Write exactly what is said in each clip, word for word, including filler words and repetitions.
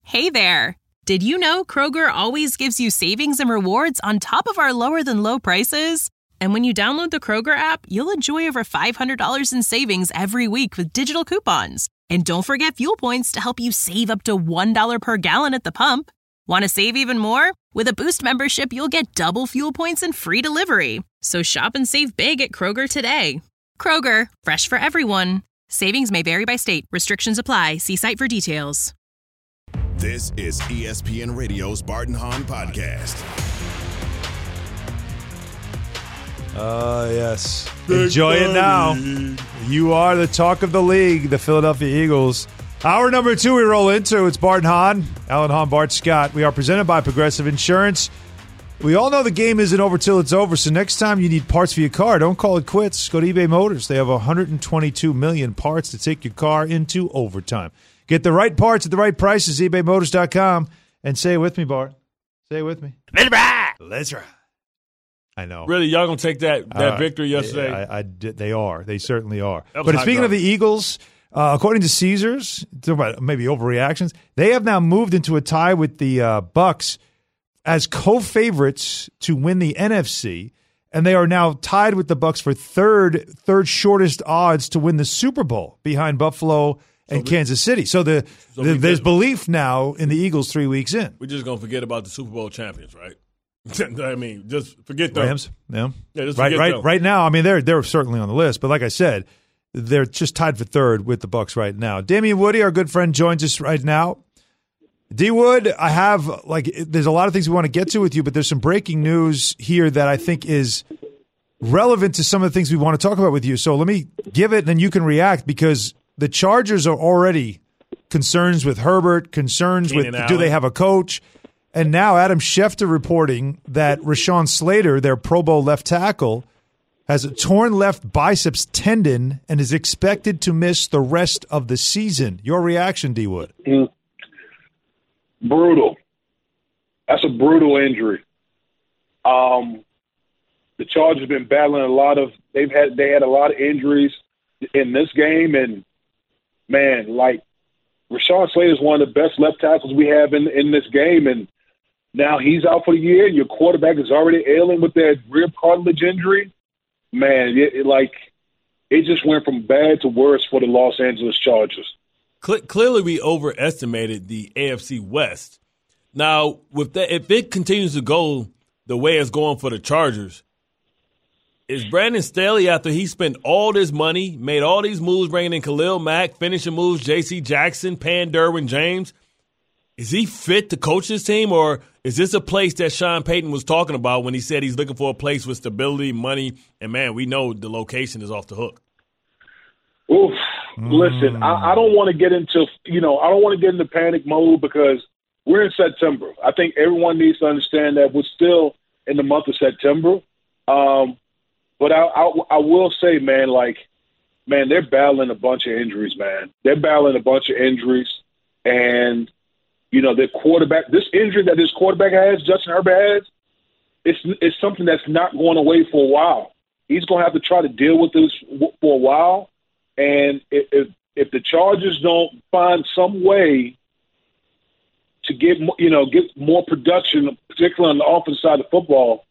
Hey there! Did you know Kroger always gives you savings and rewards on top of our lower-than-low prices? And when you download the Kroger app, you'll enjoy over five hundred dollars in savings every week with digital coupons. And don't forget fuel points to help you save up to one dollar per gallon at the pump. Want to save even more? With a Boost membership, you'll get double fuel points and free delivery. So shop and save big at Kroger today. Kroger, fresh for everyone. Savings may vary by state. Restrictions apply. See site for details. This is E S P N Radio's Bart and Hahn podcast. Uh, yes. Enjoy it now. You are the talk of the league, the Philadelphia Eagles. Hour number two we roll into. It's Bart and Hahn. Alan Hahn, Bart Scott. We are presented by Progressive Insurance. We all know the game isn't over till it's over, so next time you need parts for your car, don't call it quits. Go to eBay Motors. They have one hundred twenty-two million parts to take your car into overtime. Get the right parts at the right prices, ebay motors dot com. And say it with me, Bart. Say it with me. Let's ride. Let's ride. I know. Really, y'all going to take that, that uh, victory yesterday? I, I did, they are. They certainly are. But speaking garbage. of the Eagles, uh, according to Caesars, maybe overreactions, they have now moved into a tie with the uh, Bucs as co-favorites to win the N F C, and they are now tied with the Bucs for third, third shortest odds to win the Super Bowl behind Buffalo and so we, Kansas City. So the, so the there's just, belief now in the Eagles three weeks in. We're just going to forget about the Super Bowl champions, right? I mean, just forget them. Rams, yeah. yeah just right, right, them. right now, I mean, they're they're certainly on the list. But like I said, they're just tied for third with the Bucs right now. Damian Woody, our good friend, joins us right now. D Wood, I have like there's a lot of things we want to get to with you, but there's some breaking news here that I think is relevant to some of the things we want to talk about with you. So let me give it, and then you can react, because the Chargers are already concerns with Herbert, concerns Keenan with Allen. Do they have a coach? And now Adam Schefter reporting that Rashawn Slater, their Pro Bowl left tackle, has a torn left biceps tendon and is expected to miss the rest of the season. Your reaction, D Wood? Mm. Brutal. That's a brutal injury. Um, the Chargers have been battling a lot of. They've had they had a lot of injuries in this game, and man, like Rashawn Slater is one of the best left tackles we have in in this game, and now he's out for the year. Your quarterback is already ailing with that rib cartilage injury. Man, it, it like it just went from bad to worse for the Los Angeles Chargers. Clearly, we overestimated the A F C West. Now, with that, if it continues to go the way it's going for the Chargers, is Brandon Staley, after he spent all this money, made all these moves, bringing in Khalil Mack, finishing moves, J C Jackson, paying Derwin James, is he fit to coach this team, or is this a place that Sean Payton was talking about when he said he's looking for a place with stability, money, and, man, we know the location is off the hook? Oof. Listen, I, I don't want to get into, you know, I don't want to get into panic mode because we're in September. I think everyone needs to understand that we're still in the month of September. Um, but I, I, I will say, man, like, man, they're battling a bunch of injuries, man. They're battling a bunch of injuries. And, you know, their quarterback, this injury that this quarterback has, Justin Herbert has, it's, it's something that's not going away for a while. He's going to have to try to deal with this for a while. And if if the Chargers don't find some way to get you know get more production, particularly on the offensive side of football,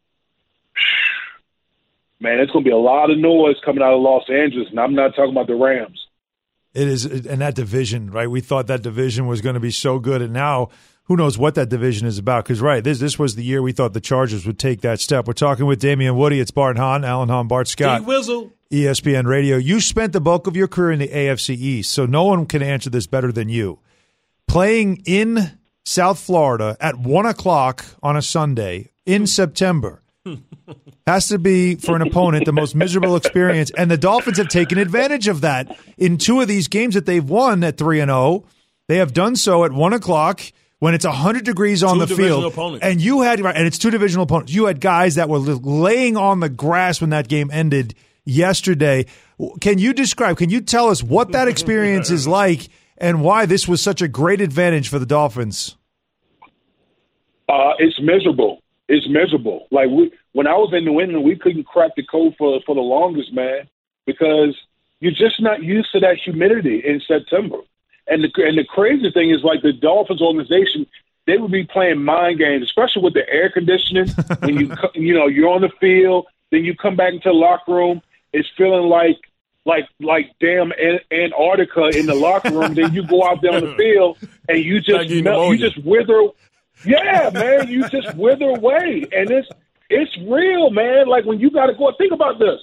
man, it's going to be a lot of noise coming out of Los Angeles, and I'm not talking about the Rams. It is, and that division, right? We thought that division was going to be so good, and now who knows what that division is about? Because, right, this this was the year we thought the Chargers would take that step. We're talking with Damian Woody. It's Bart Hahn, Alan Hahn, Bart Scott. T-Wizzle. E S P N Radio. You spent the bulk of your career in the A F C East, so no one can answer this better than you. Playing in South Florida at one o'clock on a Sunday in September has to be, for an opponent, the most miserable experience. And the Dolphins have taken advantage of that. In two of these games that they've won at three and oh, they have done so at one o'clock when it's one hundred degrees on two the field. Opponents. And you had, and it's two divisional opponents. You had guys that were laying on the grass when that game ended yesterday. Can you describe, can you tell us what that experience is like and why this was such a great advantage for the Dolphins? Uh, it's miserable. It's miserable. Like we, when I was in New England, we couldn't crack the code for, for the longest, man, because you're just not used to that humidity in September. And the and the crazy thing is, like, the Dolphins organization, they would be playing mind games, especially with the air conditioning. When you you know you're on the field, then you come back into the locker room, it's feeling like like like damn Antarctica in the locker room. Then you go out there on the field and you just melt, you just wither. Yeah, man, you just wither away, and it's it's real, man. Like, when you got to go, think about this.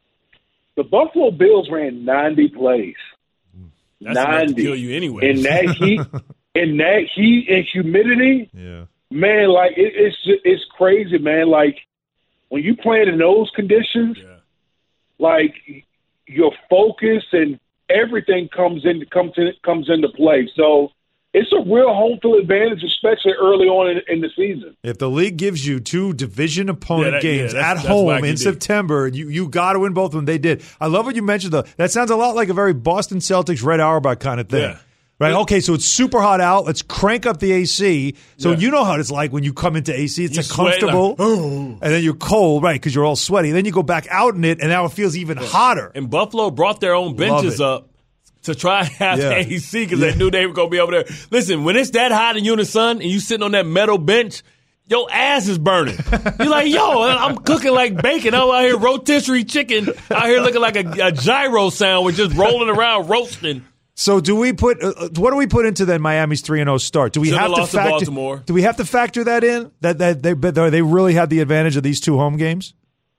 The Buffalo Bills ran ninety plays. That's ninety. To kill you anyway. In that heat, in that heat and humidity, yeah, man, like it, it's it's crazy, man. Like, when you playing in those conditions, yeah. like your focus and everything comes in comes in, comes into play. So it's a real home field advantage, especially early on in, in the season. If the league gives you two division opponent yeah, that, games yeah, that's, at that's home in did. September, you you got to win both of them. They did. I love what you mentioned, though. That sounds a lot like a very Boston Celtics, Red Auerbach kind of thing. Yeah. Right? Okay, so it's super hot out. Let's crank up the A C. So Yeah. you know how it's like when you come into A C. It's You a sweat comfortable, like, oh. and then you're cold, right, because you're all sweaty. Then you go back out in it, and now it feels even hotter. And Buffalo brought their own benches it. up to try and have Yeah. A C because Yeah. they knew they were going to be over there. Listen, when it's that hot in unison and you sitting on that metal bench, your ass is burning. You're like, yo, I'm cooking like bacon. I'm out here rotisserie chicken, out here looking like a, a gyro sandwich, just rolling around roasting. So do we put uh, what do we put into then Miami's three and oh start? Do we Should've have to lost to factor? Baltimore. Do we have to factor that in? That that they but they really had the advantage of these two home games?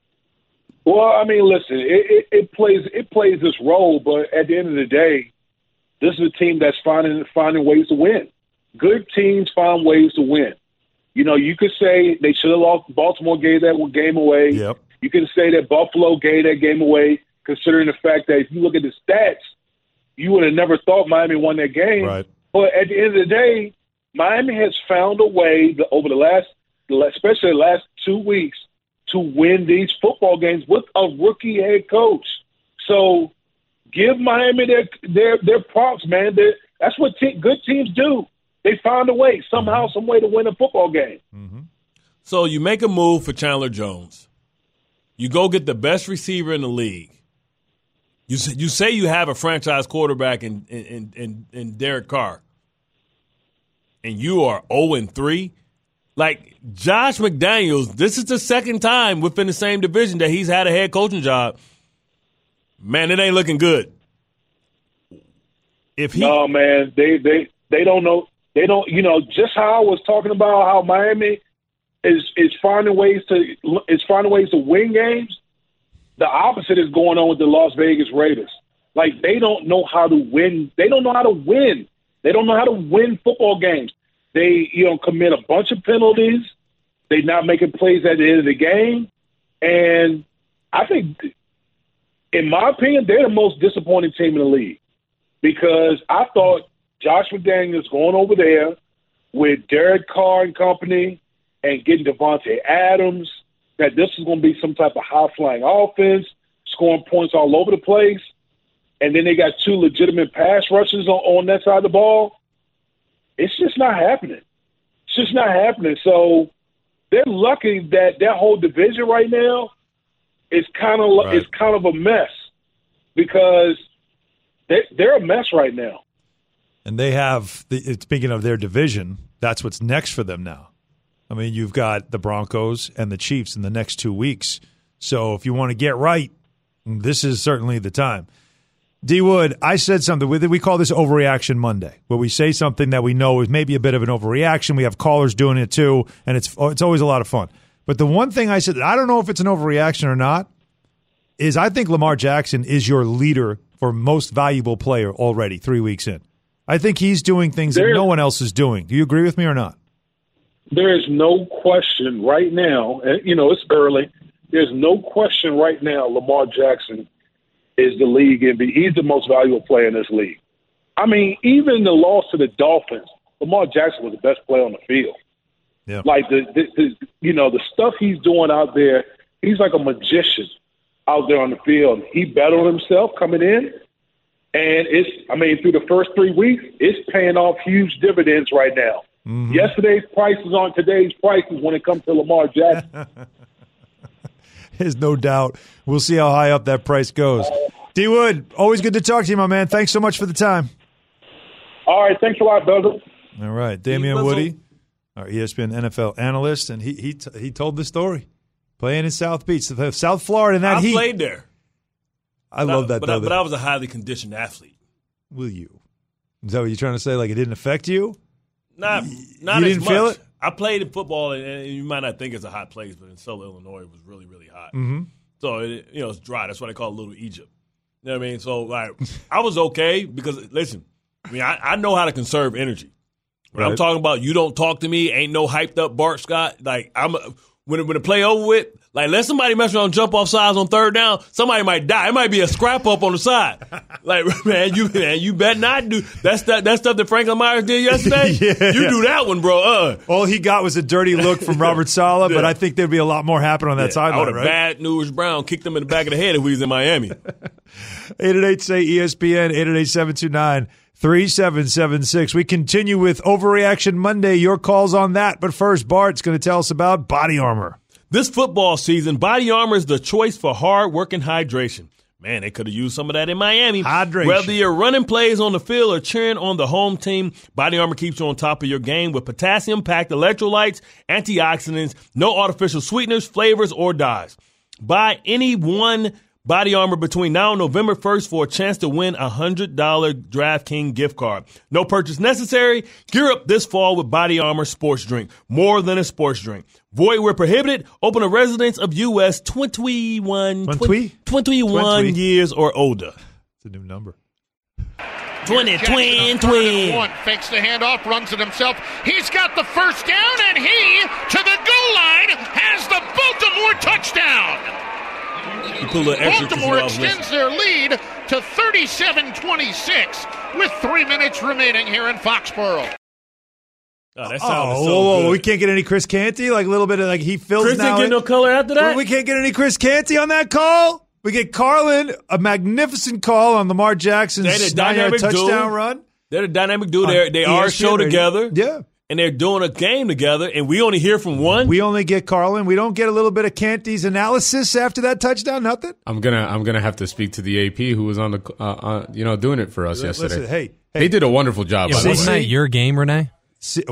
Well, I mean, listen, it, it, it plays it plays this role, but at the end of the day, this is a team that's finding finding ways to win. Good teams find ways to win. You know, you could say they should have lost. Baltimore gave that one game away. Yep. You can say that Buffalo gave that game away, considering the fact that if you look at the stats, you would have never thought Miami won that game. Right. But at the end of the day, Miami has found a way to, over the last, especially the last two weeks, to win these football games with a rookie head coach. So give Miami their their, their props, man. They're, that's what te- good teams do. They find a way, somehow, some way to win a football game. Mm-hmm. So you make a move for Chandler Jones. You go get the best receiver in the league. You say, you say you have a franchise quarterback in in, in, in Derek Carr, and you are oh and three. Like Josh McDaniels, this is the second time within the same division that he's had a head coaching job. Man, it ain't looking good. If he, no, man, they they they don't know. They don't, you know, just how I was talking about how Miami is is finding ways to is finding ways to win games. The opposite is going on with the Las Vegas Raiders. Like, they don't know how to win. They don't know how to win. They don't know how to win football games. They, you know, commit a bunch of penalties. They're not making plays at the end of the game. And I think, in my opinion, they're the most disappointing team in the league because I thought Josh McDaniels going over there with Derek Carr and company and getting Devontae Adams, that this is going to be some type of high-flying offense, scoring points all over the place, and then they got two legitimate pass rushers on, on that side of the ball. It's just not happening. It's just not happening. So they're lucky that that whole division right now is kind of Right. is kind of a mess because they, they're a mess right now. And they have, the, speaking of their division, that's what's next for them now. I mean, you've got the Broncos and the Chiefs in the next two weeks. So if you want to get right, this is certainly the time. D. Wood, I said something. We call this Overreaction Monday, where we say something that we know is maybe a bit of an overreaction. We have callers doing it too, and it's it's always a lot of fun. But the one thing I said, I don't know if it's an overreaction or not, is I think Lamar Jackson is your leader for most valuable player already three weeks in. I think he's doing things There- that no one else is doing. Do you agree with me or not? There is no question right now, and you know, it's early. There's no question right now Lamar Jackson is the league M V P. He's the most valuable player in this league. I mean, even the loss to the Dolphins, Lamar Jackson was the best player on the field. Yeah. Like, the, the, the you know, the stuff he's doing out there, he's like a magician out there on the field. He bet on himself coming in, and it's, I mean, through the first three weeks, it's paying off huge dividends right now. Mm-hmm. Yesterday's prices on today's prices when it comes to Lamar Jackson. There's no doubt. We'll see how high up that price goes. D. Wood, always good to talk to you, my man. Thanks so much for the time. All right, thanks a lot, Douglas. All right, Damian Woody, our E S P N N F L analyst, and he he t- he told the story. Playing in South Beach, South Florida, and that I heat. played there. I love that, but though. I, but I was a highly conditioned athlete. Will you? Is that what you're trying to say? Like it didn't affect you? Not, not you as didn't much. feel it? I played in football, and, and you might not think it's a hot place, but in Southern Illinois, it was really, really hot. Mm-hmm. So, it, you know, it's dry. That's why they call it Little Egypt. You know what I mean? So, like, I was okay because, listen, I mean, I, I know how to conserve energy. When Right. I'm talking about you don't talk to me, ain't no hyped up Bart Scott. Like, I'm when, when the play over with, like, let somebody mess around and jump off sides on third down, somebody might die. It might be a scrap up on the side. Like, man, you man, you better not do that's that that stuff that Franklin Myers did yesterday. Yeah. You do that one, bro. Uh. All he got was a dirty look from Robert Saleh, Yeah. but I think there'd be a lot more happen on that Yeah, I sideline, would have right? bad News Brown kicked him in the back of the head if we was in Miami. eight eight eight, say E S P N, eight eight eight, seven two nine, three seven seven six. We continue with Overreaction Monday. Your calls on that. But first, Bart's going to tell us about Body Armor. This football season, Body Armor is the choice for hard work and hydration. Man, they could have used some of that in Miami. Hydration. Whether you're running plays on the field or cheering on the home team, Body Armor keeps you on top of your game with potassium-packed electrolytes, antioxidants, no artificial sweeteners, flavors, or dyes. Buy any one Body Armor between now and November first for a chance to win a one hundred dollars DraftKings gift card. No purchase necessary. Gear up this fall with Body Armor Sports Drink. More than a sports drink. Void where prohibited. Open to residents of U S twenty-one, Twenty? twenty-one Twenty. years or older. It's a new number. twenty, Jackson twin, on third and twin. one, fakes the handoff, runs it himself. He's got the first down, and he, to the goal line, has the Baltimore touchdown. You put a little extra 'cause Baltimore you always extends their lead to thirty-seven twenty-six with three minutes remaining here in Foxborough. Oh, that Oh, sounded so whoa, whoa, good. we can't get any Chris Canty? Like a little bit of like he fills Chris now didn't get in? no color after that? We can't get any Chris Canty on that call? We get Carlin, a magnificent call on Lamar Jackson's They the nine-yard dynamic touchdown dude. run. They're the dynamic dude. On They're, they are a E S P N show radio. together. Yeah. And they're doing a game together, and we only hear from one. We only get Carlin. We don't get a little bit of Canty's analysis after that touchdown. Nothing. I'm gonna I'm gonna have to speak to the A P who was on the uh, uh, you know doing it for us Listen, yesterday. hey, They hey, did a wonderful job. Yeah, by the wasn't way. that your game, Renee? see,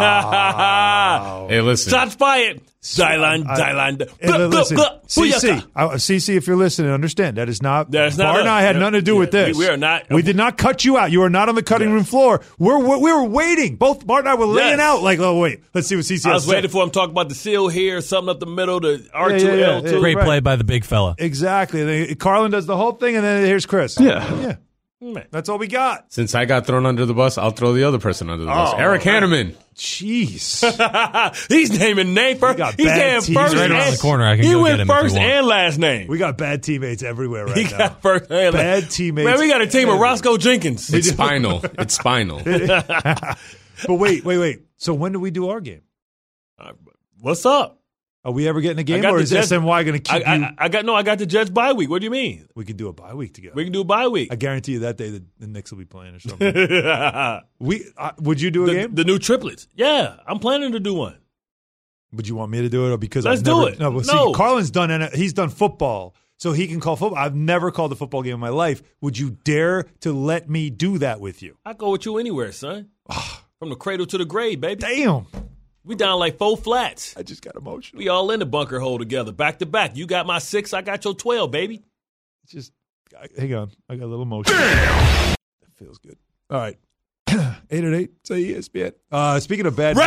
wow. Hey, listen. Shots fired. Dylan, I- Dylan. Hey, li- listen, C C, Booyaka. uh, C C, if you're listening, understand that is not. That's not Bart and us. I had Yeah, nothing to do yeah, with this. we- we are not- We did not cut you out. You are not on the cutting Yes. room floor. We're, we we were waiting. Both Bart and I were laying Yes. out like, oh wait, let's see what C C. I has was to say. waiting for him to talk about the seal here, something up the middle, the R two, Yeah, yeah, L two. yeah. Great Right. play by the big fella. Exactly. They- Carlin does the whole thing, and then here's Chris. Yeah, yeah. Man. That's all we got. Since I got thrown under the bus, I'll throw the other person under the bus. Oh, Eric man. Hanneman. Jeez. He's naming name first. got He's bad saying teams. first. He's right and- around the corner. I can he go went get him if you first want. and last name. We got bad teammates everywhere right he now. got first and Bad last. teammates. Man, we got a team of Roscoe Jenkins. It's spinal. It's spinal. But wait, wait, wait. So when do we do our game? What's up? Are we ever getting a I game, got or the is Jets- S N Y going to I, keep you? I, I got no. I got the Jets bye week. What do you mean? We can do a bye week together. We can do a bye week. I guarantee you that day the, the Knicks will be playing or something. we uh, would you do a the, game? the new triplets. Yeah, I'm planning to do one. Would you want me to do it, or because Let's I've do never, it. No, but No. see, Carlin's done. N- He's done football, so he can call football. I've never called a football game in my life. Would you dare to let me do that with you? I go with you anywhere, son. From the cradle to the grave, baby. Damn! We down like four flats. I just got emotional. We all in the bunker hole together, back to back. You got my six, I got your twelve, baby. Just I- hang on. I got a little emotional. That feels good. All right. eight eight eight, say E S P N. Uh, speaking of bad news,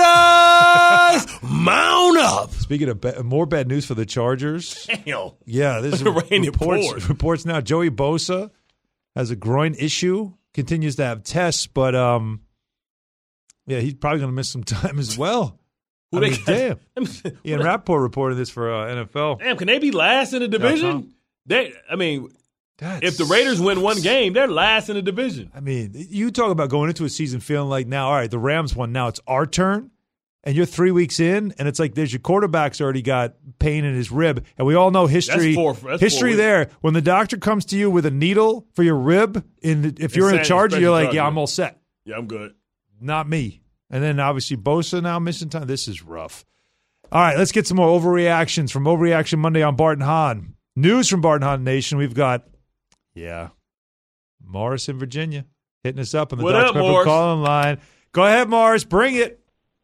Regulators, mount up. speaking of ba- more bad news for the Chargers. Damn. Yeah, this is Rain it reports, poured. reports now. Joey Bosa has a groin issue, continues to have tests, but um, yeah, he's probably going to miss some time as well. Who I they mean, got? damn. Who Ian they- Rappaport reported this for uh, N F L. Damn, can they be last in the division? They, I mean, That's, if the Raiders win one game, they're last in the division. I mean, you talk about going into a season feeling like now, all right, the Rams won, now it's our turn, and you're three weeks in, and it's like there's your quarterback's already got pain in his rib, and we all know history. That's four- that's history four there. When the doctor comes to you with a needle for your rib, in the, if you're in a Insane, Charger, special you're like, charge, yeah, yeah. I'm all set. Yeah, I'm good. Not me. And then obviously Bosa now missing time. This is rough. All right, let's get some more overreactions from Overreaction Monday on Bart and Hahn. News from Bart and Hahn Nation. We've got, yeah, Morris in Virginia. hitting us up on the What Doctor up, Pepper Morris? call-in line. Go ahead, Morris. Bring it.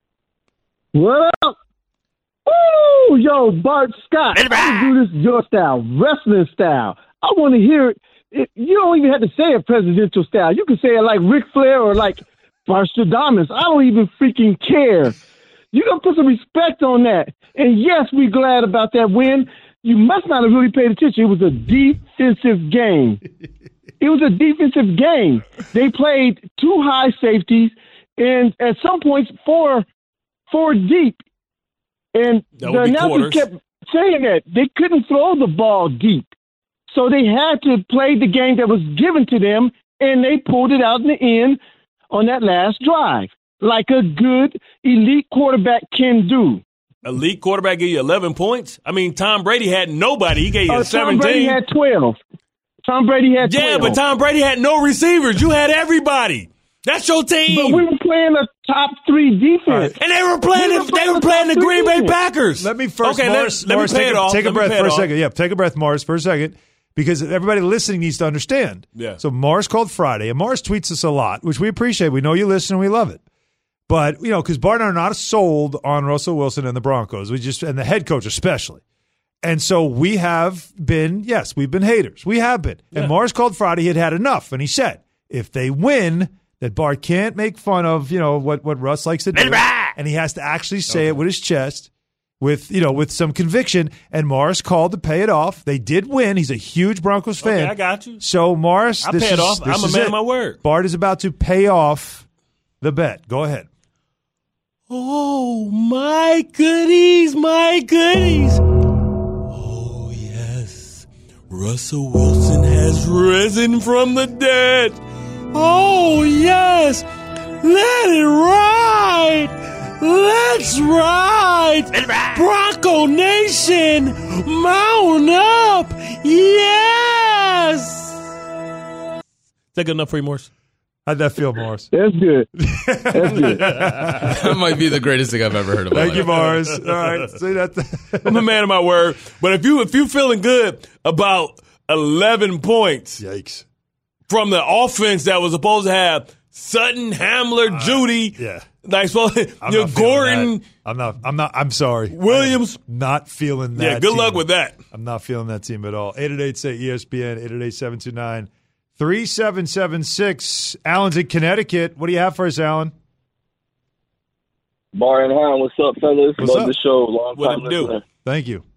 What up? Woo! Yo, Bart Scott. I'm going to do this your style, wrestling style. I want to hear it. it. You don't even have to say it presidential style. You can say it like Ric Flair or like Barstradamus. I don't even freaking care. You got to put some respect on that. And yes, we're glad about that win. You must not have really paid attention. It was a defensive game. It was a defensive game. They played two high safeties and at some points four, four deep. And That the would be announcers quarters. kept saying that they couldn't throw the ball deep. So they had to play the game that was given to them, and they pulled it out in the end on that last drive, like a good elite quarterback can do. Elite quarterback gave you eleven points? I mean, Tom Brady had nobody. He gave you Uh, Tom Brady seventeen. had twelve. Tom Brady had twelve. Yeah, but Tom Brady had no receivers. You had everybody. That's your team. But we were playing a top three defense. And they were playing. We were the, they playing were the playing the top Green Bay three defense. Packers. Let me first, okay, Morris, let, let Morris, me pay take, it a, off. take a Let me breath pay for it a off. second. Yeah, take a breath, Morris, for a second, because everybody listening needs to understand. Yeah. So Morris called Friday, and Morris tweets us a lot, which we appreciate. We know you listen, and we love it. But, you know, because Bart and I are not sold on Russell Wilson and the Broncos, we just and the head coach especially. And so we have been, yes, we've been haters. We have been. Yeah. And Morris called Friday, he had had enough. And he said, if they win, that Bart can't make fun of, you know, what, what Russ likes to do. And he has to actually say Okay. it with his chest, with, you know, with some conviction. And Morris called to pay it off. They did win. He's a huge Broncos fan. Okay, I got you. So, Morris, I this pay it is, off. this I'm a is man it. of my word. Bart is about to pay off the bet. Go ahead. Oh, my goodies, my goodies. Oh, yes. Russell Wilson has risen from the dead. Oh, yes. Let it ride. Let's ride. Bronco Nation, mount up. Yes. Is that good enough for you, Morris? How'd that feel, Morris? That's good. That's good. That might be the greatest thing I've ever heard of. Thank you, Morris. All right. See that. I'm a man of my word. But if you if you feeling good about eleven points Yikes. from the offense that was supposed to have Sutton, Hamler, Judy, Yeah. like so, I'm you know, not feeling Gordon, that. I'm not. I'm not. I'm sorry. Williams. I'm not feeling that. yeah, good luck team. with that. I'm not feeling that team at all. eight eight eight say E S P N, eight eight eight, seven two nine, three seven seven six. Alan's in Connecticut. What do you have for us, Alan? Bar and Hound, what's up, fellas? What's Love up? the show. Long What time it do? listener. Thank you.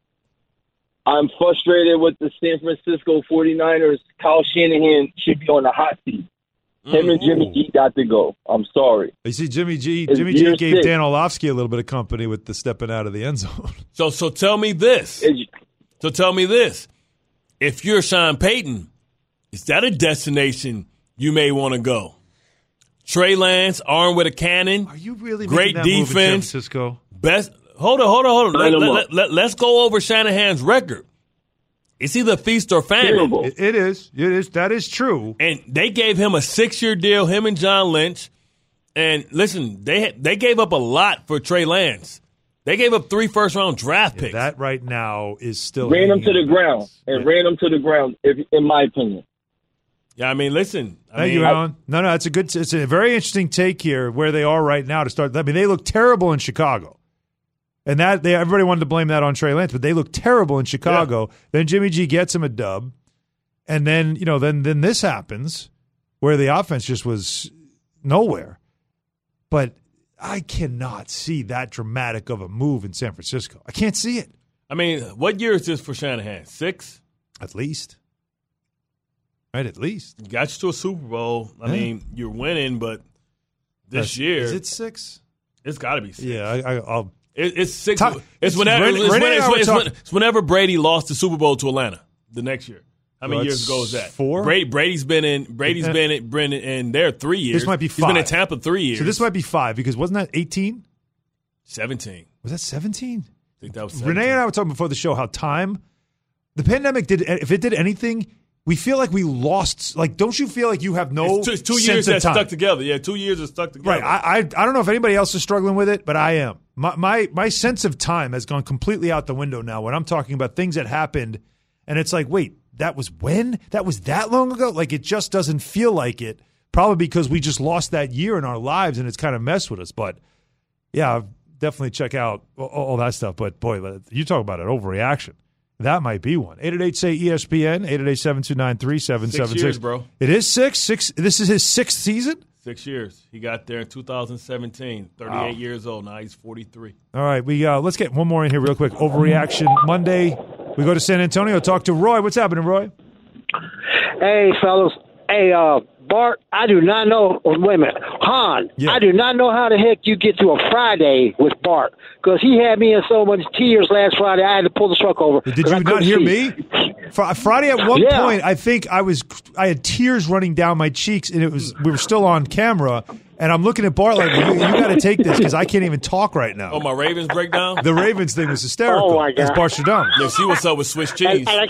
I'm frustrated with the San Francisco forty-niners. Kyle Shanahan should be on the hot seat. Him and Jimmy G got to go. I'm sorry. You see, Jimmy G. It's Jimmy G year gave six. Dan Orlovsky a little bit of company with the stepping out of the end zone. So so tell me this. It's- So tell me this. If you're Sean Payton, is that a destination you may want to go? Trey Lance, armed with a cannon. Are you really Great making that move in San defense. Francisco? Best. Hold on, hold on, hold on. Line Let, 'em let, up. let, let's go over Shanahan's record. It's either feast or famine. Terrible. It, it is. It is. That is true. And they gave him a six-year deal, him and John Lynch. And listen, they they gave up a lot for Trey Lance. They gave up three first-round draft picks. That right now is still ran him hanging to the in ground balance. and Yeah. ran him to the ground, if, in my opinion. yeah, I mean, listen. I Thank mean, you, Alan. No, no, it's a good. It's a very interesting take here where they are right now to start. I mean, they look terrible in Chicago, and that they everybody wanted to blame that on Trey Lance, but they look terrible in Chicago. Then Jimmy G gets him a dub, and then you know, then then this happens where the offense just was nowhere. But I cannot see that dramatic of a move in San Francisco. I can't see it. I mean, what year is this for Shanahan? Six? At least, right? At least Got you to a Super Bowl. I Yeah. mean, you're winning, but this That's- year is it six? it's got to be six. Yeah, I, I, I'll. It, it's six. Talk- it's it's whenever Renee- it's, when- Renee and it's I were when- it's talking- when- it's whenever Brady lost the Super Bowl to Atlanta the next year. How many Well, years that's ago is that? four? Brady, Brady's been in. Brady's Uh, been in. Brendan, and there three years. This might be He's been in five. Tampa three years. So this might be five because wasn't that eighteen? seventeen. Was that seventeen? I think that was seventeen. Renee and I were talking before the show how time, the pandemic did. If it did anything, we feel like we lost. Like, don't you feel like you have no It's two, it's two sense years of that time? stuck together. Yeah, two years that stuck together. Right. I, I I don't know if anybody else is struggling with it, but I am. My my my sense of time has gone completely out the window now when I'm talking about things that happened, and it's like, wait, that was when? That was that long ago? Like, it just doesn't feel like it. probably because we just lost that year in our lives and it's kind of messed with us. But, yeah, definitely check out all, all that stuff. But, boy, you talk about an overreaction. That might be one. eight eight eight, say E S P N, eight eight eight, seven two nine, three seven seven six. Six years, bro. It is six? Six. This is his sixth season? Six years. He got there in two thousand seventeen. thirty-eight wow. years old. Now he's forty-three. All right. we uh, Let's get one more in here real quick. Overreaction Monday. We go to San Antonio, talk to Roy. What's happening, Roy? Hey, fellas. Hey, uh, Bart, I do not know. Oh, wait a minute. Han, yeah. I do not know how the heck you get to a Friday with Bart, because he had me in so much tears last Friday, I had to pull the truck over. Did you not hear see. me? Friday at one yeah. point, I think I was, I had tears running down my cheeks, and it was we were still on camera, and I'm looking at Bart like, you, you got to take this because I can't even talk right now. Oh, my Ravens breakdown? The Ravens thing was hysterical. Oh, my God. It's Bart Shadam. Yeah, see what's up with Swiss cheese. I,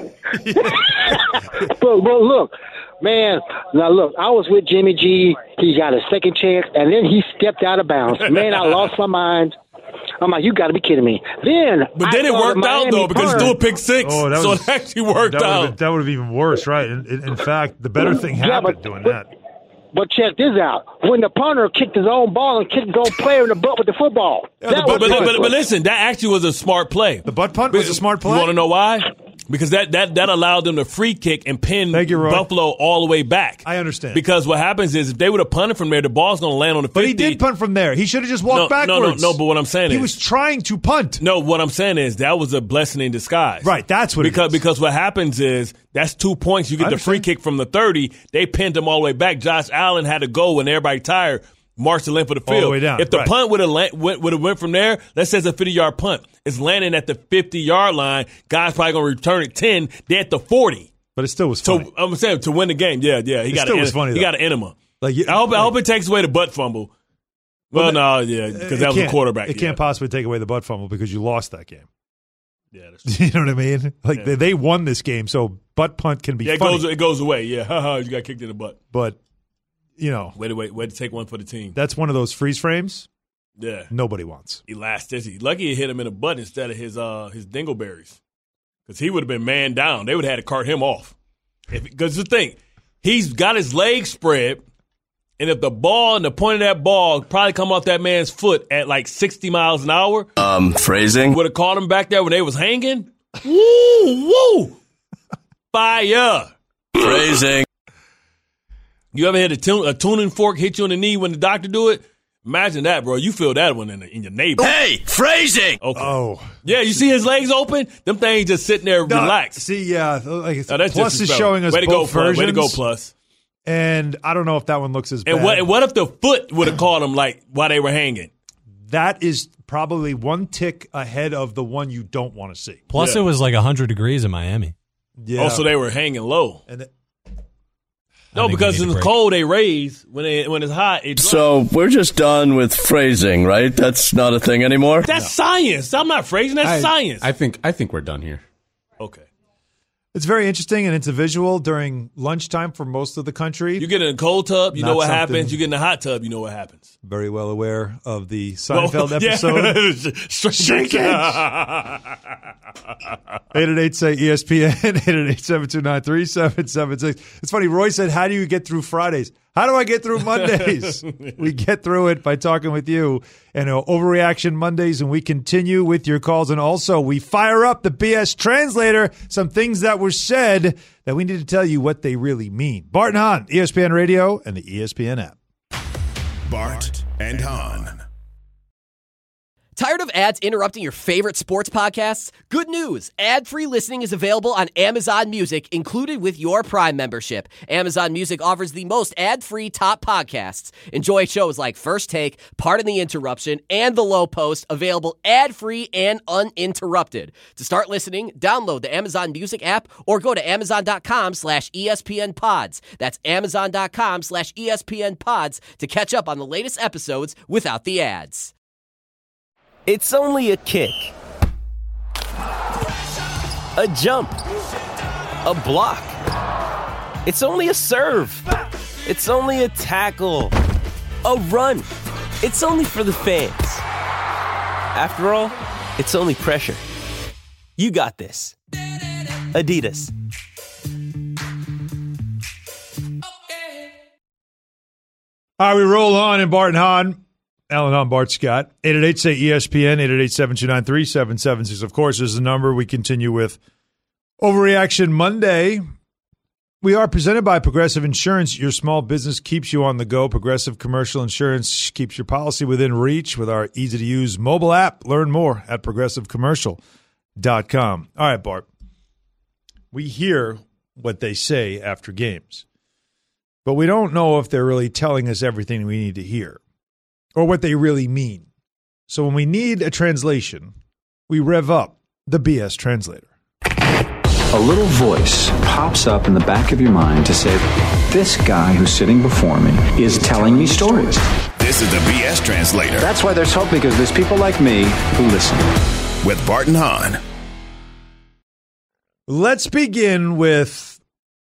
I, well, well, look. Man, now look, I was with Jimmy G. He got a second chance, and then he stepped out of bounds. Man, I lost my mind. I'm like, you got to be kidding me. Then, but then I it worked out though because he threw a pick six, oh, that so was, it actually worked that out. Been, that would have even worse, right? In, in, in fact, the better thing happened yeah, but, doing but, that. But check this out: when the punter kicked his own ball and kicked his own player in the butt with the football. Yeah, that the but, was but, but, but listen, that actually was a smart play. The butt punt was a smart play. You want to know why? Because that, that, that allowed them to free kick and pin you, Buffalo all the way back. I understand. Because what happens is if they would have punted from there, the ball's going to land on the fifty. But he did punt from there. He should have just walked no, backwards. No, no, no, but what I'm saying he is. He was trying to punt. No, what I'm saying is that was a blessing in disguise. Right, that's what because, it is. Because what happens is that's two points. You get the free kick from the thirty. They pinned him all the way back. Josh Allen had to go when everybody tired. March the length of the field. All the way down. If the right. punt would have went, would have went from there, let's say it's a fifty-yard punt. It's landing at the fifty-yard line. Guys probably going to return it ten. They're at the forty. But it still was funny. So I'm saying to win the game, yeah, yeah. He it got still an, was funny. He though. got an enema. Like, you, I hope like, I hope it takes away the butt fumble. Well, well no, yeah, because that was a quarterback. It yeah. can't possibly take away the butt fumble because you lost that game. Yeah, that's true. You know what I mean? Like yeah. they, they won this game, so butt punt can be yeah, it funny. goes it goes away. Yeah, haha, you got kicked in the butt. But you know, way to wait, way to take one for the team. That's one of those freeze frames. Yeah, nobody wants. Elasticity. Lucky it hit him in the butt instead of his uh his dingleberries, because he would have been man down. They would have had to cart him off. Because the thing, he's got his legs spread, and if the ball and the point of that ball probably come off that man's foot at like sixty miles an hour, um, phrasing would have caught him back there when they was hanging. Woo woo, fire. Phrasing. You ever had a, tun- a tuning fork hit you in the knee when the doctor do it? Imagine that, bro. You feel that one in, the, in your neighbor. Hey, phrasing. Okay. Oh. Yeah, you see his legs open? Them things just sitting there no, relaxed. See, yeah. Like no, that's Plus is showing us Way to both go, versions. Way to go, Plus. And I don't know if that one looks as bad. And what, and what if the foot would have caught him like while they were hanging? That is probably one tick ahead of the one you don't want to see. Plus, yeah. it was like one hundred degrees in Miami. Yeah. Also, they were hanging low. And it, No, because in the cold they raise. When they, when it's hot, it drops. So we're just done with phrasing, right? That's not a thing anymore? That's no. science. I'm not phrasing. That's I, science. I think I think we're done here. Okay. It's very interesting, and it's a visual during lunchtime for most of the country. You get in a cold tub, you Not know what something- happens. You get in a hot tub, you know what happens. Very well aware of the Seinfeld Well, yeah. episode. Shrinkage. eight eight eight, say E S P N, eight eight eight, seven two nine, three seven seven six. It's funny, Roy said, how do you get through Fridays? How do I get through Mondays? We get through it by talking with you. And uh, Overreaction Mondays, and we continue with your calls. And also, we fire up the B S translator, some things that were said that we need to tell you what they really mean. Bart and Hahn, E S P N Radio and the E S P N app. Bart and Hahn. Tired of ads interrupting your favorite sports podcasts? Good news! Ad-free listening is available on Amazon Music, included with your Prime membership. Amazon Music offers the most ad-free top podcasts. Enjoy shows like First Take, Pardon the Interruption, and The Low Post, available ad-free and uninterrupted. To start listening, download the Amazon Music app or go to amazon.com slash ESPN pods. That's amazon.com slash ESPN pods to catch up on the latest episodes without the ads. It's only a kick, a jump, a block. It's only a serve. It's only a tackle, a run. It's only for the fans. After all, it's only pressure. You got this. Adidas. All right, we roll on in Bart and Hahn. Alan Hahn, Bart Scott. eight eight eight, say E S P N, eight eight eight, seven two nine, three seven seven six. Of course, is the number. We continue with Overreaction Monday. We are presented by Progressive Insurance. Your small business keeps you on the go. Progressive Commercial Insurance keeps your policy within reach with our easy-to-use mobile app. Learn more at progressive commercial dot com. All right, Bart. We hear what they say after games, but we don't know if they're really telling us everything we need to hear or what they really mean. So when we need a translation, we rev up the B S translator. A little voice pops up in the back of your mind to say, this guy who's sitting before me is telling me stories. This is the B S translator. That's why there's hope, because there's people like me who listen. With Bart and Hahn. Let's begin with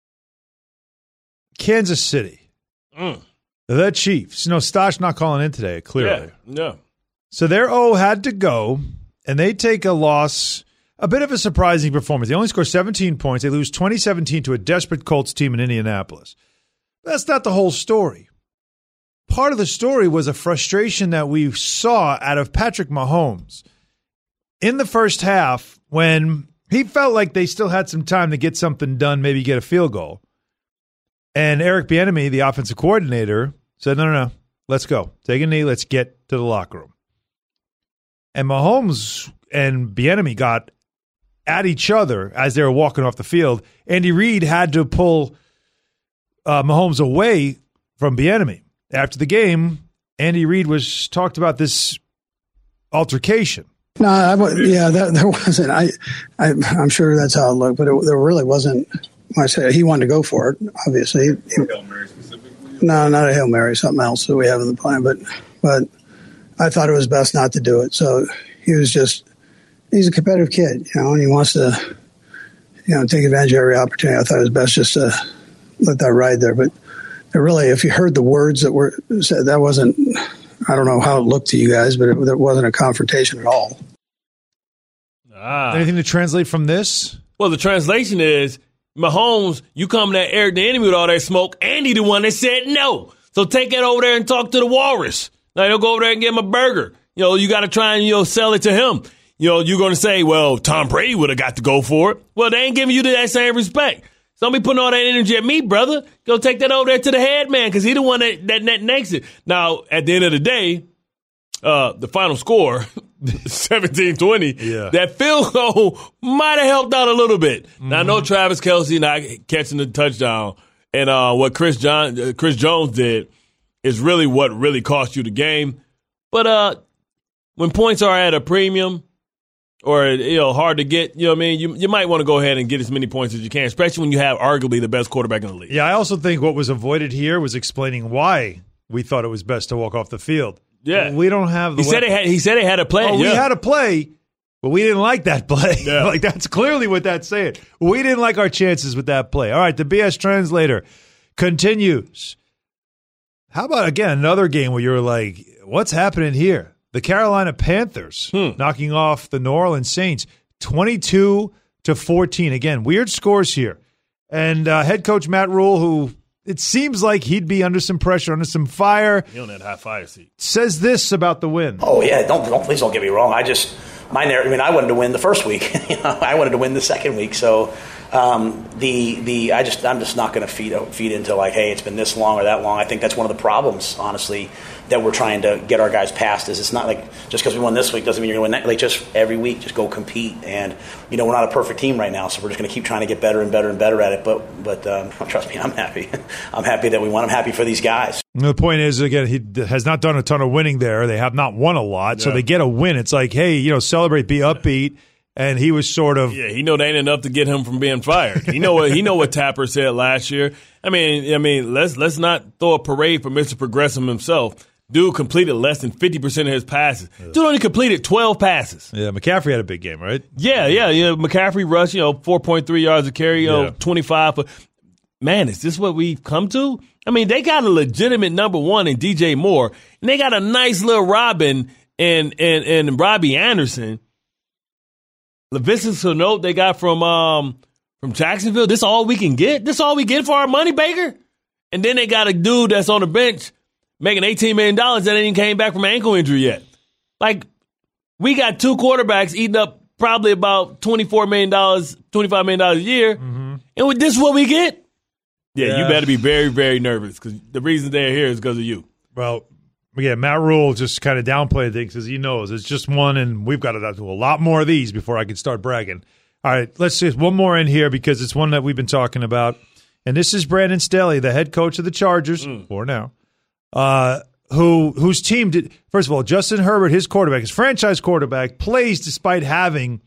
Kansas City. Mm. The Chiefs. No, Stosh not calling in today, clearly. Yeah, yeah. So their O had to go, and they take a loss, a bit of a surprising performance. They only score seventeen points. They lose twenty seventeen to a desperate Colts team in Indianapolis. That's not the whole story. Part of the story was a frustration that we saw out of Patrick Mahomes in the first half when he felt like they still had some time to get something done, maybe get a field goal. And Eric Bieniemy, the offensive coordinator, said, no, no, no, let's go. Take a knee. Let's get to the locker room. And Mahomes and Bieniemy got at each other as they were walking off the field. Andy Reid had to pull uh, Mahomes away from Bieniemy. After the game, Andy Reid was talked about this altercation. No, I, yeah, that, there wasn't. I, I, I'm sure that's how it looked, but it, there really wasn't. I said he wanted to go for it. Obviously, he, Hail Mary specifically. No, not a Hail Mary, something else that we have in the plan. But, but I thought it was best not to do it. So he was just. He's a competitive kid, you know, and he wants to, you know, take advantage of every opportunity. I thought it was best just to let that ride there. But really, if you heard the words that were said, that wasn't. I don't know how it looked to you guys, but it, it wasn't a confrontation at all. Ah. Anything to translate from this? Well, the translation is, Mahomes, you come to Eric the enemy with all that smoke. Andy the one that said no. So take that over there and talk to the walrus. Now he'll go over there and get him a burger. You know, you got to try and, you know, sell it to him. You know, you're going to say, well, Tom Brady would have got to go for it. Well, they ain't giving you that same respect. Don't be putting all that energy at me, brother. Go take that over there to the head man, because he the one that, that, that next it. Now, at the end of the day, uh, the final score, seventeen twenty, yeah. That field goal might have helped out a little bit. Mm-hmm. Now, I know Travis Kelce not catching the touchdown, and uh, what Chris John, uh, Chris Jones did is really what really cost you the game. But uh, when points are at a premium, or, you know, hard to get, you know what I mean? You you might want to go ahead and get as many points as you can, especially when you have arguably the best quarterback in the league. Yeah, I also think what was avoided here was explaining why we thought it was best to walk off the field. Yeah. We don't have the He said they had, he said they had a play. Oh, yeah. we had a play, but we didn't like that play. Yeah. Like, that's clearly what that's saying. We didn't like our chances with that play. All right, the B S translator continues. How about, again, another game where you're like, what's happening here? The Carolina Panthers hmm. knocking off the New Orleans Saints twenty-two to fourteen. Again, weird scores here. And uh, head coach Matt Rule, who it seems like he'd be under some pressure, under some fire. He on that high fire seat. Says this about the win. Oh, yeah. Don't, don't please don't get me wrong. I just, my narrative, I mean, I wanted to win the first week. you know, I wanted to win the second week. So um, the, the, I just, I'm just not going to feed, feed into like, hey, it's been this long or that long. I think that's one of the problems, honestly, that we're trying to get our guys past is it's not like just because we won this week doesn't mean you're going to win that. Like just every week, just go compete. And, you know, we're not a perfect team right now, so we're just going to keep trying to get better and better and better at it. But, but um, trust me, I'm happy. I'm happy that we won. I'm happy for these guys. The point is, again, he has not done a ton of winning there. They have not won a lot, yeah. So they get a win. It's like, hey, you know, celebrate, be upbeat. And he was sort of yeah. He know that ain't enough to get him from being fired. He know what he know what Tapper said last year. I mean, I mean, let's let's not throw a parade for Mister Progressive himself. Dude completed less than fifty percent of his passes. Dude only completed twelve passes. Yeah, McCaffrey had a big game, right? Yeah, yeah, yeah. McCaffrey rushed, you know, four point three yards a carry, you know, yeah. twenty-five. But man, is this what we've come to? I mean, they got a legitimate number one in D J Moore, and they got a nice little Robin and and and Robbie Anderson. Laviska Shenault they got from um from Jacksonville. This all we can get. This all we get for our money, Baker. And then they got a dude that's on the bench making eighteen million dollars that ain't even came back from an ankle injury yet. Like, we got two quarterbacks eating up probably about twenty-four million dollars, twenty-five million dollars a year. Mm-hmm. And with this is what we get? Yeah, yeah, you better be very, very nervous because the reason they're here is because of you. Well, yeah, Matt Rule just kind of downplayed things because he knows it's just one, and we've got to do a lot more of these before I can start bragging. All right, let's just one more in here because it's one that we've been talking about. And this is Brandon Staley, the head coach of the Chargers, mm. for now, uh, who whose team did – first of all, Justin Herbert, his quarterback, his franchise quarterback, plays despite having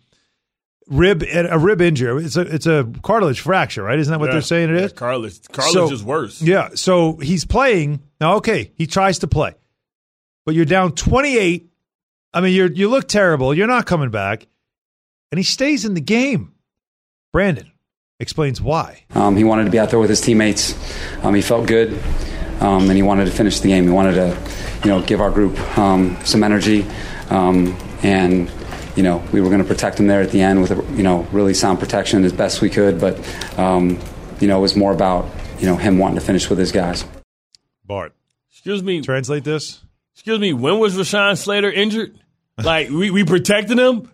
rib a rib injury. It's a it's a cartilage fracture, right? Isn't that what yeah. they're saying it yeah, is? Cartilage. Cartilage so, is worse. Yeah, so he's playing. Now, okay, he tries to play. But you're down twenty-eight. I mean, you're you look terrible. You're not coming back. And he stays in the game. Brandon explains why. Um, he wanted to be out there with his teammates. Um, he felt good, um, and he wanted to finish the game. He wanted to, you know, give our group um, some energy, um, and you know, we were going to protect him there at the end with, you know, really sound protection as best we could. But um, you know, it was more about, you know, him wanting to finish with his guys. Bart, excuse me. Translate this. Excuse me. When was Rashawn Slater injured? Like we we protected him.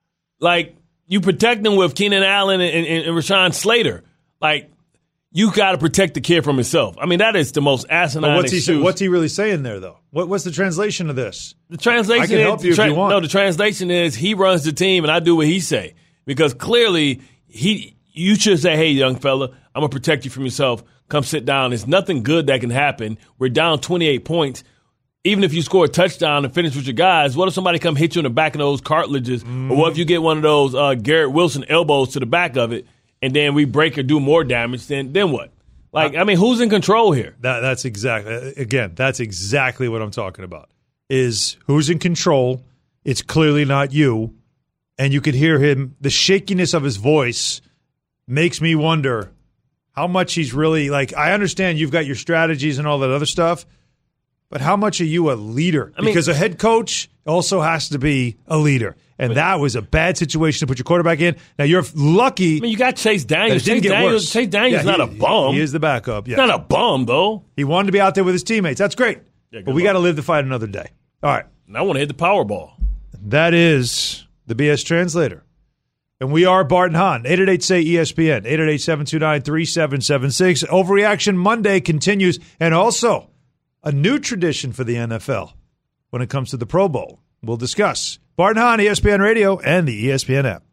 Like, you protect him with Keenan Allen and, and, and Rashawn Slater. Like, you got to protect the kid from himself. I mean, that is the most asinine what's excuse. He, what's he really saying there, though? What, what's the translation of this? The translation I can is, help you tra- if you want. No, the translation is he runs the team and I do what he say. Because clearly, he you should say, hey, young fella, I'm going to protect you from yourself. Come sit down. There's nothing good that can happen. We're down twenty-eight points. Even if you score a touchdown and finish with your guys, what if somebody come hit you in the back of those cartilages? Mm. Or what if you get one of those uh, Garrett Wilson elbows to the back of it, and then we break or do more damage? Then, then what? Like, I mean, who's in control here? That, that's exactly again. That's exactly what I'm talking about. Is who's in control? It's clearly not you, and you could hear him. The shakiness of his voice makes me wonder how much he's really like. I understand you've got your strategies and all that other stuff. But how much are you a leader? I mean, because a head coach also has to be a leader. And that was a bad situation to put your quarterback in. Now, you're lucky. I mean, you got Chase Daniels. Chase Chase Daniels, Chase Daniels yeah, not he, a bum. He is the backup. Yeah. He's not a bum, though. He wanted to be out there with his teammates. That's great. Yeah, but we got to live to fight another day. All right. And I want to hit the Powerball. That is the B S Translator. And we are Bart and Hahn. eight eight eight, say E S P N. eight eight eight, seven two nine, three seven seven six. Overreaction Monday continues. And also, a new tradition for the N F L when it comes to the Pro Bowl. We'll discuss. Bart and Hahn, E S P N Radio, and the E S P N app.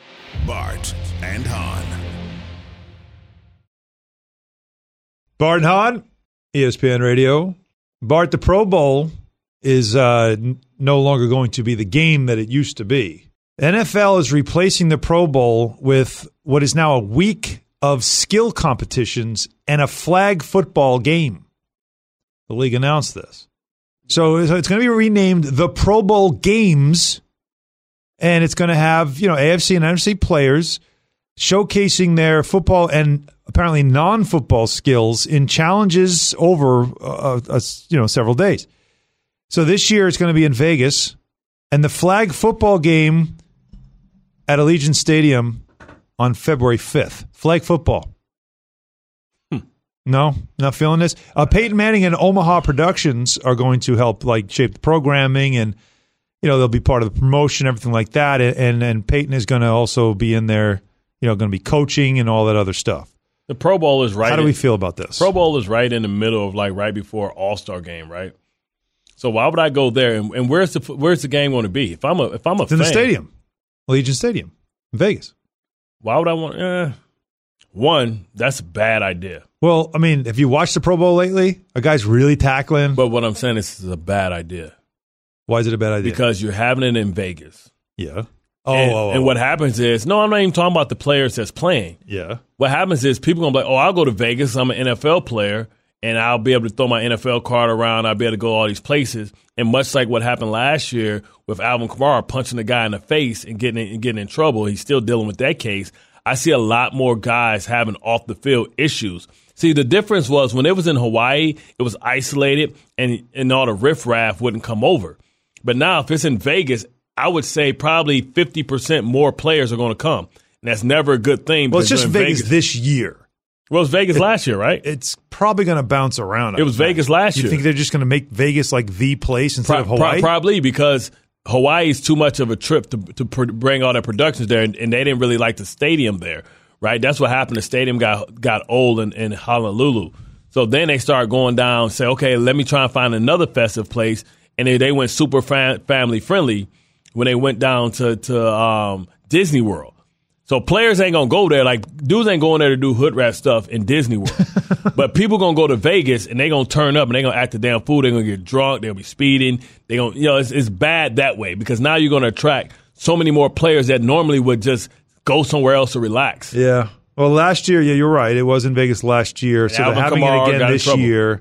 Bart and Hahn. Bart and Hahn, E S P N Radio. Bart, the Pro Bowl is uh, n- no longer going to be the game that it used to be. N F L is replacing the Pro Bowl with what is now a week of skill competitions and a flag football game. The league announced this. So it's going to be renamed the Pro Bowl Games, and it's going to have, you know, A F C and N F C players showcasing their football and apparently non-football skills in challenges over, uh, uh, you know, several days. So this year it's going to be in Vegas, and the flag football game at Allegiant Stadium on February fifth. Flag football. No, not feeling this. Uh, Peyton Manning and Omaha Productions are going to help, like, shape the programming, and you know they'll be part of the promotion, everything like that. And and Peyton is going to also be in there, you know, going to be coaching and all that other stuff. The Pro Bowl is right. How do in, we feel about this? Pro Bowl is right in the middle of, like, right before All Star game, right? So why would I go there? And, and where's the where's the game going to be? If I'm a if I'm a it's fan, in the stadium, Allegiant Stadium, in Vegas. Why would I want? Eh, one, that's a bad idea. Well, I mean, have you watched the Pro Bowl lately? A guy's really tackling. But what I'm saying is this is a bad idea. Why is it a bad idea? Because you're having it in Vegas. Yeah. Oh, and, oh, oh. and what happens is, no, I'm not even talking about the players that's playing. Yeah. What happens is people going to be like, oh, I'll go to Vegas. I'm an N F L player, and I'll be able to throw my N F L card around. I'll be able to go all these places. And much like what happened last year with Alvin Kamara punching the guy in the face and getting in, getting in trouble, he's still dealing with that case. I see a lot more guys having off-the-field issues. See, the difference was when it was in Hawaii, it was isolated, and, and all the riffraff wouldn't come over. But now if it's in Vegas, I would say probably fifty percent more players are going to come. And that's never a good thing. Well, it's just Vegas, Vegas this year. Well, it was Vegas last year, right? It's probably going to bounce around. It was Vegas last you year. You think they're just going to make Vegas like the place instead Pro- of Hawaii? Pro- probably because Hawaii is too much of a trip to to pr- bring all their productions there, and, and they didn't really like the stadium there, right? That's what happened. The stadium got got old in, in Honolulu. So then they started going down, say, okay, let me try and find another festive place. And they, they went super fam- family friendly when they went down to, to um, Disney World. So players ain't going to go there. Like, dudes ain't going there to do hood rat stuff in Disney World. But people going to go to Vegas, and they going to turn up, and they going to act the damn fool. They're going to get drunk. They'll be speeding. They going you know, it's, it's bad that way because now you're going to attract so many more players that normally would just go somewhere else to relax. Yeah. Well, last year, yeah, you're right. It was in Vegas last year. So Alvin they're having Kamara it again got in this trouble. year.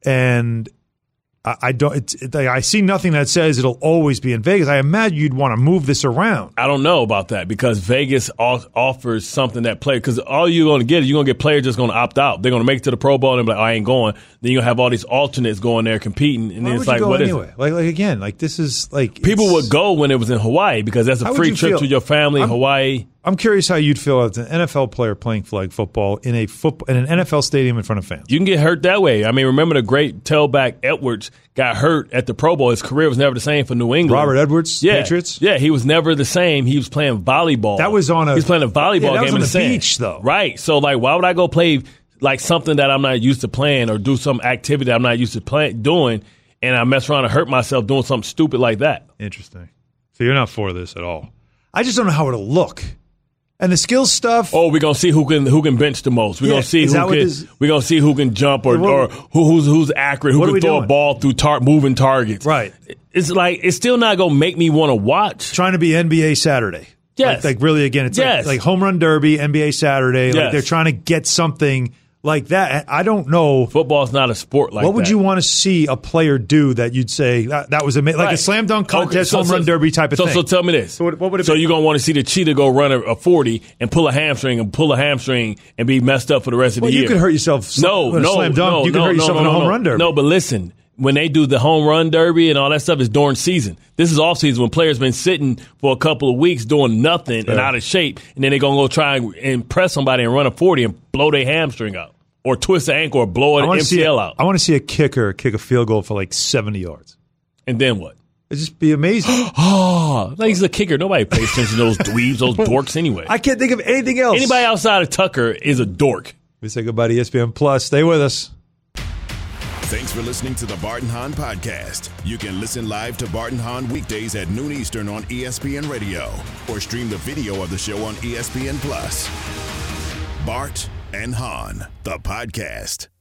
And I, I don't. It's, it, I see nothing that says it'll always be in Vegas. I imagine you'd want to move this around. I don't know about that because Vegas off- offers something that player because all you're going to get is you're going to get players just going to opt out. They're going to make it to the Pro Bowl and be like, oh, I ain't going. Then you're going to have all these alternates going there competing, and Why then would it's you like, go what is anyway? it? Like, like again, like this is like People it's- would go when it was in Hawaii because that's a How would free you trip feel? to your family. I'm- Hawaii. I'm curious how you'd feel as an N F L player playing flag football in a football in an N F L stadium in front of fans. You can get hurt that way. I mean, remember the great tailback Edwards got hurt at the Pro Bowl. His career was never the same for New England. Robert Edwards, yeah. Patriots? Yeah, he was never the same. He was playing volleyball. That was on a- He was playing a volleyball Yeah, that was game on in the sand. beach, though. Right. So, like, why would I go play like something that I'm not used to playing or do some activity that I'm not used to play, doing, and I mess around and hurt myself doing something stupid like that? Interesting. So you're not for this at all. I just don't know how it'll look. And the skills stuff. Oh, we're gonna see who can who can bench the most. We're Yeah, gonna see is who that what can this- we're gonna see who can jump or, What- or who, who's who's accurate, who What are can we throw doing? a ball through tar- moving targets. Right. It's like it's still not gonna make me want to watch. Trying to be N B A Saturday. Yes. Like, like really, again, it's Yes. like, like home run derby, N B A Saturday. Like Yes. they're trying to get something like that. I don't know. Football's not a sport like that. What would you want to see a player do that you'd say that, that was amazing? Like Right. a slam dunk contest, Okay, so- home so- run derby type of so, thing. So tell me this. So what, what would it So be? you're gonna want to see the cheetah go run a, a forty and pull a hamstring and pull a hamstring and be messed up for the rest of Well, the you year. could hurt yourself sl- No, with a no, slam dunk. no, You could no, hurt no, yourself no, in a no, home no. run derby. No, but listen, when they do the home run derby and all that stuff, it's during season. This is off season when players been sitting for a couple of weeks doing nothing and Yeah. out of shape, and then they're gonna go try and impress somebody and run a forty and blow their hamstring out, or twist the ankle, or blow I an wanna M see C L a- out, I want to see a kicker kick a field goal for like seventy yards. and then what? It'd just be amazing. Oh, like he's a kicker. Nobody pays attention to those dweebs, those dorks anyway. I can't think of anything else. Anybody outside of Tucker is a dork. We say goodbye to E S P N Plus. Stay with us. Thanks for listening to the Bart and Hahn Podcast. You can listen live to Bart and Hahn weekdays at noon Eastern on E S P N Radio or stream the video of the show on E S P N Plus. Bart and Hahn, the podcast.